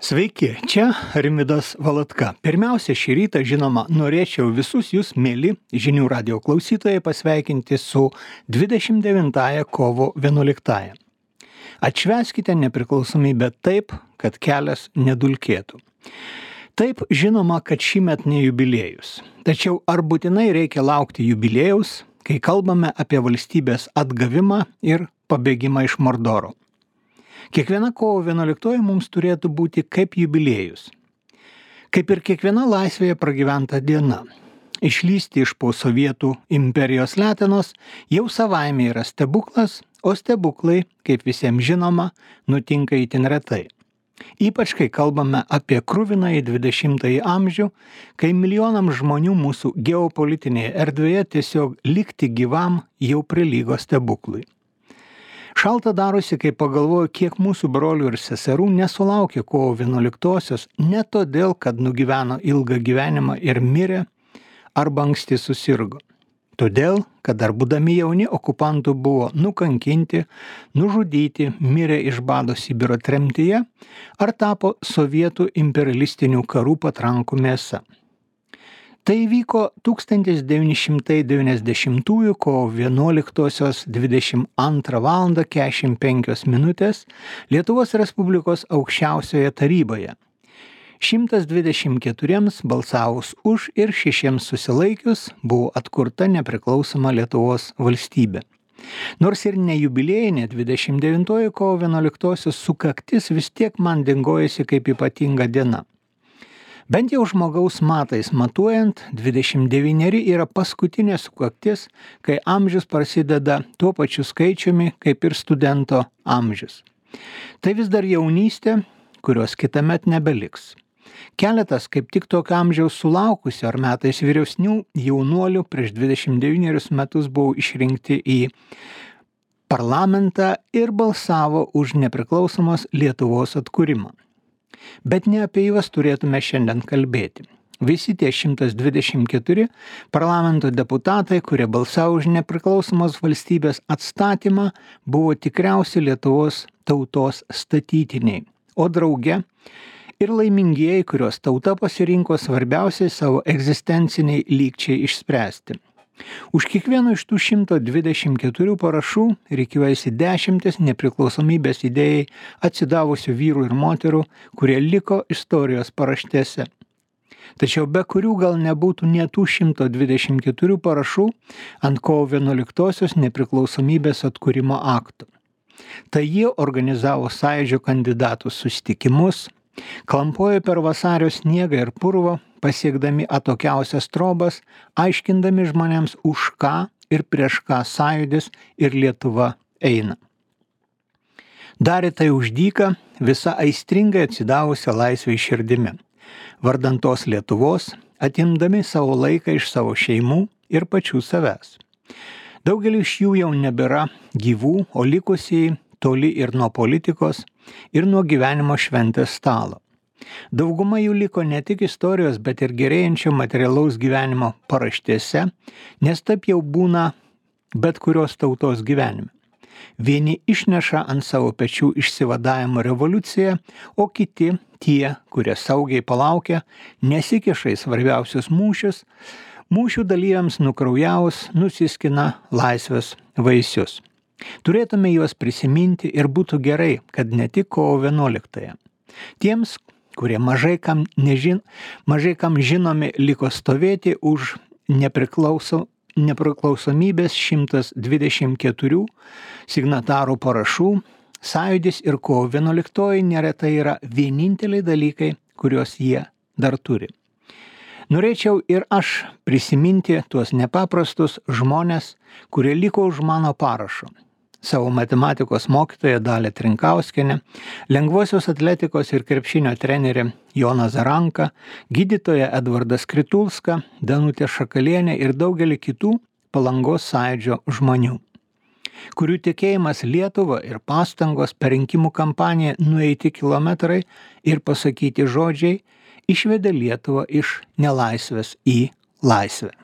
Sveiki, čia Rimvydas Valatka. Pirmiausia, šį rytą, žinoma, norėčiau visus jūs, mėly žinių radijo klausytojai, pasveikinti su 29 kovo 11. Atšvęskite nepriklausomybę taip, kad kelias nedulkėtų. Taip, žinoma, kad šįmet ne jubiliejus. Tačiau ar būtinai reikia laukti jubiliejaus, kai kalbame apie valstybės atgavimą ir pabėgimą iš Mordoro? Kiekviena kovo 11 mums turėtų būti kaip jubiliejus. Kaip ir kiekviena laisvėje pragyventa diena. Išlysti iš po Sovietų imperijos letenos jau savaime yra stebuklas, o stebuklai, kaip visiems žinoma, nutinka itin retai. Ypač kai kalbame apie kruvinąjį 20-ąjį amžių, kai milijonams žmonių mūsų geopolitinėje erdvėje tiesiog likti gyvam jau prilygo stebuklui. Šalta darosi, kai pagalvoju, kiek mūsų brolių ir seserų nesulaukė kovo 11-osios ne todėl, kad nugyveno ilgą gyvenimą ir mirė arba anksti susirgo. Todėl, kad dar būdami jauni okupantų buvo nukankinti, nužudyti, mirė iš bado Sibiro tremtyje ar tapo sovietų imperialistinių karų patrankų mėsa. Tai įvyko 1990 kovo 11-osios 22:45 Lietuvos Respublikos aukščiausioje taryboje. 124 balsavus už ir 6 susilaikius buvo atkurta nepriklausoma Lietuvos valstybė. Nors ir ne jubiliejinė 29 kovo 11-osios sukaktis vis tiek man dingojasi kaip ypatinga diena. Bent jau žmogaus matais matuojant, 29 yra paskutinė sukaktis, kai amžius prasideda tuo pačiu skaičiumi kaip ir studento amžius. Tai vis dar jaunystė, kurios kitąmet nebeliks. Keletas kaip tik tokio amžiaus sulaukusių ar metais vyresnių jaunuolių prieš 29 metus buvo išrinkti į parlamentą ir balsavo už nepriklausomos Lietuvos atkūrimą. Bet ne apie juos turėtume šiandien kalbėti. Visi tie 124 parlamento deputatai, kurie balsavo už nepriklausomos valstybės atstatymą, buvo tikriausiai Lietuvos tautos statytiniai, o drauge ir laimingieji, kuriuos tauta pasirinko svarbiausiai savo egzistenciniai lygčiai išspręsti. Už kiekvieno iš tų 124 parašų reikiuojasi dešimtis nepriklausomybės idėjai atsidavusių vyrų ir moterų, kurie liko istorijos paraštėse. Tačiau be kurių gal nebūtų ne tų 124 parašų ant kovo 11-osios nepriklausomybės atkūrimo akto. Tai jie organizavo sąjūdžio kandidatų susitikimus, klampojo per vasario sniegą ir purvą, pasiekdami atokiausias trobas, aiškindami žmonėms, už ką ir prieš ką sąjūdis ir Lietuva eina. Darė tai už dyką visa aistringai atsidavusią laisvei širdimi, vardan tos Lietuvos, atimdami savo laiką iš savo šeimų ir pačių savęs. Daugelis iš jų jau nebėra gyvų, o likusieji toli ir nuo politikos, ir nuo gyvenimo šventės stalo. Dauguma jų liko ne tik istorijos, bet ir gerėjančio materialaus gyvenimo paraštėse, nes taip jau būna bet kurios tautos gyvenime. Vieni išneša ant savo pečių išsivadavimo revoliuciją, o kiti, tie, kurie saugiai palaukia, nesikiša į svarbiausius mūšius, mūšių dalyviams nukraujavus nusiskina laisvės vaisius. Turėtume juos prisiminti ir būtų gerai, kad ne tik kovo 11-ąją. Tiems, kurie mažai kam žinomi, liko stovėti už nepriklausomybės 124 signatarų parašų, sąjūdis ir kovo 11 neretai yra vieninteliai dalykai, kuriuos jie dar turi. Norėčiau ir aš prisiminti tuos nepaprastus žmones, kurie liko už mano parašo. Savo matematikos mokytoja Dalia Trinkauskienė, lengvosios atletikos ir krepšinio trenerė Joną Zaranką, gydytoja Edvardas Kritulska, Danutė Šakalienė ir daugelį kitų Palangos sąjūdžio žmonių, kurių tikėjimas Lietuva ir pastangos per rinkimų kampaniją nueiti kilometrai ir pasakyti žodžiai išvedė Lietuvą iš nelaisvės į laisvę.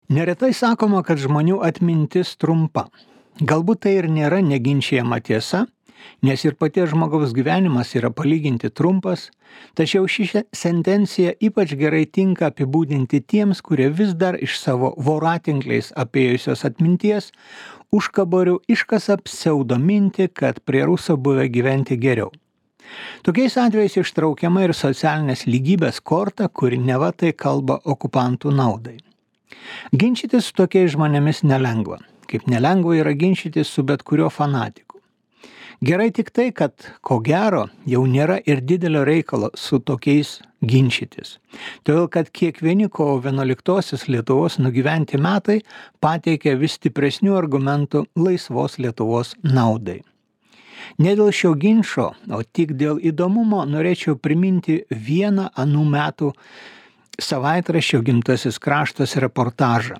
Neretai sakoma, kad žmonių atmintis trumpa. Galbūt tai ir nėra neginčijama tiesa, nes ir paties žmogaus gyvenimas yra palyginti trumpas, tačiau ši sentencija ypač gerai tinka apibūdinti tiems, kurie vis dar iš savo voratinkliais apėjusios atminties užkaborių iškasa pseudomintį, kad prie Ruso buvę gyventi geriau. Tokiais atvejais ištraukiama ir socialinės lygybės korta, kuri neva tai kalba okupantų naudai. Ginčytis su tokiais žmonėmis nelengva, kaip nelengva yra ginčytis su bet kuriuo fanatiku. Gerai tik tai, kad ko gero jau nėra ir didelio reikalo su tokiais ginčytis. Todėl, kad kiekvieni kovo 11-osios Lietuvos nugyventi metai pateikia vis stipresnių argumentų laisvos Lietuvos naudai. Ne dėl šio ginčo, o tik dėl įdomumo norėčiau priminti vieną anų metų savaitraščio Gimtasis kraštas reportažą.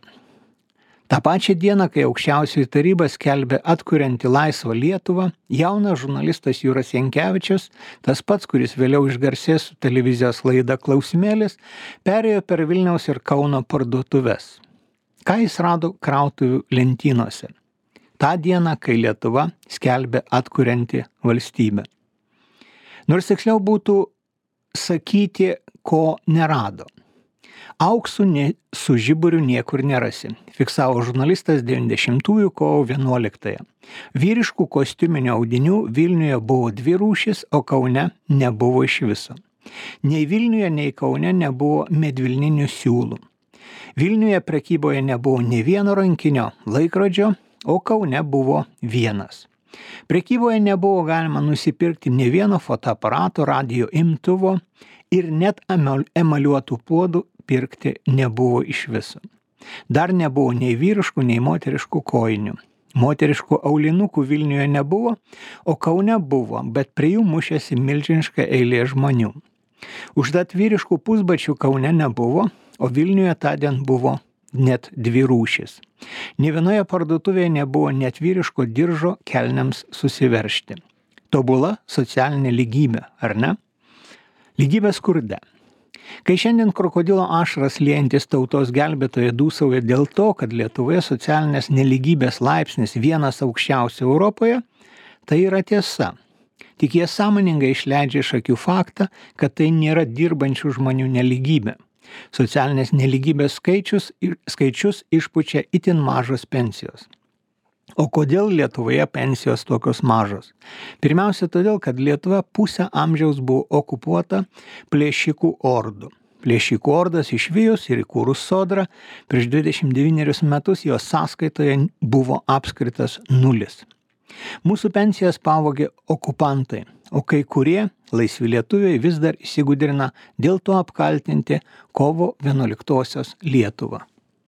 Ta pačia diena, kai aukščiausioji taryba skelbė atkurianti laisvą Lietuvą, jaunas žurnalistas Jūras Jankevičius, tas pats, kuris vėliau išgarsės su televizijos laida Klausimėlis, perėjo per Vilniaus ir Kauno parduotuves. Ką jis rado krautuvių lentynose? Ta diena, kai Lietuva skelbė atkurianti valstybę. Nors tiksliau būtų sakyti, ko nerado. Auksų su žiburiu niekur nerasi, fiksavo žurnalistas 90-ųjų kovo 11-ąją. Vyriškų kostiuminių audinių Vilniuje buvo 2 rūšis, o Kaune nebuvo iš viso. Nei Vilniuje, nei Kaune nebuvo medvilninių siūlų. Vilniuje prekyboje nebuvo nei vieno rankinio laikrodžio, o Kaune buvo vienas. Prekyboje nebuvo galima nusipirkti nei vieno fotoaparato, radijo imtuvo ir net emaliuotų puodų pirkti nebuvo iš viso. Dar nebuvo nei vyriškų, nei moteriškų kojinių. Moteriškų aulinukų Vilniuje nebuvo, o Kaune buvo, bet prie jų mušėsi milžiniška eilė žmonių. Užtat vyriškų pusbačių Kaune nebuvo, o Vilniuje tądien buvo net 2 rūšis. Nė vienoje parduotuvėje nebuvo net vyriško diržo kelniams susiveržti. Tobula socialinė lygybė, ar ne? Lygybė skurde. Kai šiandien krokodilo ašaras liejantis tautos gelbėtojai dūsauja dėl to, kad Lietuvoje socialinės nelygybės laipsnis vienas aukščiausių Europoje, tai yra tiesa. Tik jie sąmoningai išleidžia iš akių faktą, kad tai nėra dirbančių žmonių nelygybė. Socialinės nelygybės skaičius išpučia itin mažos pensijos. O kodėl Lietuvoje pensijos tokios mažos? Pirmiausia, todėl, kad Lietuva pusę amžiaus buvo okupuota plėšikų ordų. Plėšikų ordas išvijus ir įkūrus sodrą, prieš 29 metus jos sąskaitoje buvo apskritas 0. Mūsų pensijas pavogė okupantai, o kai kurie laisvi lietuviai vis dar įsigudrina dėl to apkaltinti kovo 11-osios Lietuvą.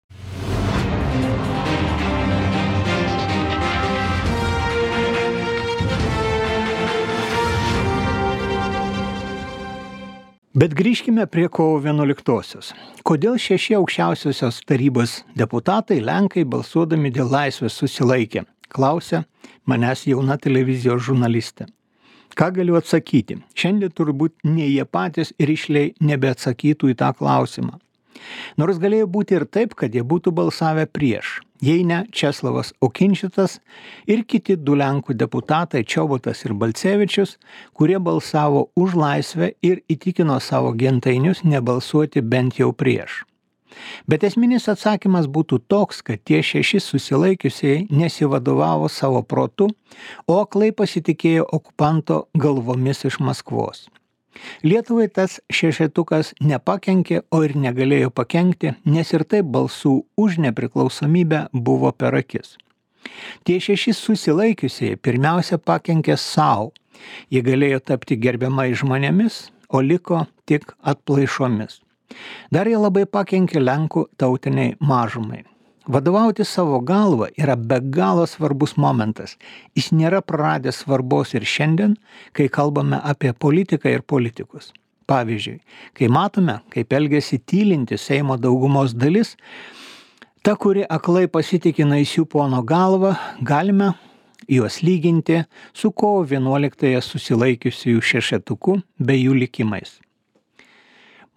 Bet grįžkime prie kovo 11-osios. Kodėl 6 aukščiausiosios tarybos deputatai Lenkai balsuodami dėl laisvės susilaikė? Klausia manęs jauna televizijos žurnalistė. Ką galiu atsakyti? Šiandien turbūt ne jie patys rišliai nebeatsakytų į tą klausimą. Nors galėjo būti ir taip, kad jie būtų balsavę prieš, jei ne Česlavas Okinčitas ir kiti 2 Lenkų deputatai Čobotas ir Balcevičius, kurie balsavo už laisvę ir įtikino savo gentainius nebalsuoti bent jau prieš. Bet esminis atsakymas būtų toks, kad tie 6 susilaikiusieji nesivadovavo savo protu, o aklai pasitikėjo okupanto galvomis iš Maskvos. Lietuvai tas šešetukas nepakenkė, o ir negalėjo pakenkti, nes ir taip balsų už nepriklausomybę buvo per akis. Tie 6 susilaikiusieji pirmiausia pakenkė savo. Jie galėjo tapti gerbiamai žmonėmis, o liko tik atplaišomis. Dar jie labai pakenkė Lenkų tautiniai mažumai. Vadovauti savo galvą yra be galo svarbus momentas. Jis nėra praradęs svarbos ir šiandien, kai kalbame apie politiką ir politikus. Pavyzdžiui, kai matome, kaip elgiasi tylinti Seimo daugumos dalis, ta, kuri aklai pasitikė naisių pono galvą, galime juos lyginti su kovo 11-ąją susilaikiusiųjų šešetuku bei jų likimais.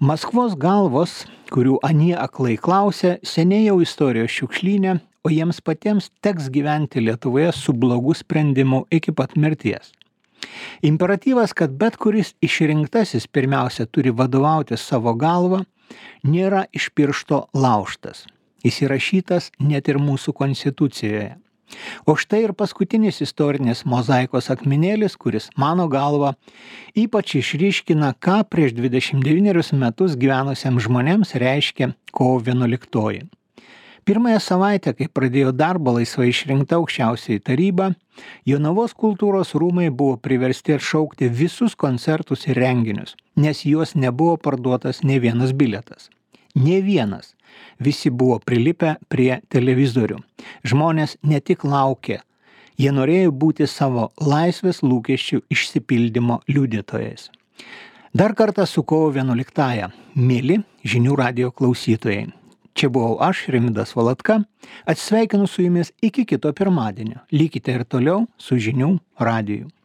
Maskvos galvos, kurių anie aklai klausia, seniai jau istorijos šiukšlyne, o jiems patiems teks gyventi Lietuvoje su blogu sprendimu iki pat mirties. Imperatyvas, kad bet kuris išrinktasis pirmiausia turi vadovauti savo galvą, nėra iš piršto laužtas. Jis įrašytas net ir mūsų konstitucijoje. O štai ir paskutinis istorinės mozaikos akmenėlis, kuris, mano galva, ypač išryškina, ką prieš 29 metus gyvenusiems žmonėms reiškia kovo 11. Pirmąją savaitę, kai pradėjo darbą laisvai išrinkta aukščiausioji taryba, Jonavos kultūros rūmai buvo priversti atšaukti visus koncertus ir renginius, nes juos nebuvo parduotas nei vienas bilietas. Ne vienas. Visi buvo prilipę prie televizorių. Žmonės ne tik laukė, jie norėjo būti savo laisvės lūkesčių išsipildymo liudytojais. Dar kartą su kovo 11-ąja, mieli Žinių radijo klausytojai. Čia buvau aš, Rimvydas Valatka, atsisveikinu su jumis iki kito pirmadienio. Likite ir toliau su Žinių radiju.